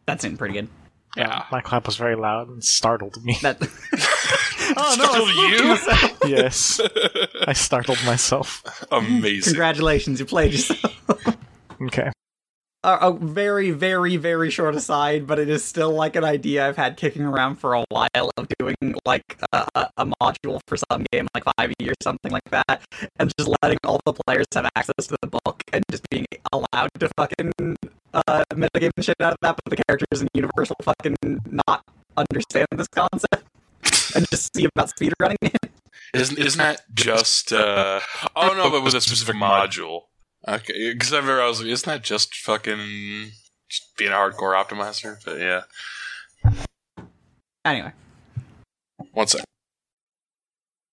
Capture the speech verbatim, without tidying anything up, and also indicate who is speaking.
Speaker 1: That seemed pretty good.
Speaker 2: Yeah.
Speaker 3: My clap was very loud and startled me.
Speaker 1: That. Oh no!
Speaker 2: Startled
Speaker 1: I
Speaker 2: you?
Speaker 1: myself.
Speaker 3: Yes. I startled myself.
Speaker 2: Amazing.
Speaker 1: Congratulations, you played yourself.
Speaker 3: Okay.
Speaker 1: A, a very, very, very short aside, but it is still like an idea I've had kicking around for a while of doing like a, a module for some game like five E or something like that, and just letting all the players have access to the book and just being allowed to fucking uh, metagame the shit out of that, but the characters in Universe will fucking not understand this concept and just see about speedrunning it.
Speaker 2: Isn't isn't that just? Uh... Oh no, but with a specific module. Okay, because I remember I was like, isn't that just fucking just being a hardcore optimizer? But yeah.
Speaker 1: Anyway.
Speaker 2: One sec.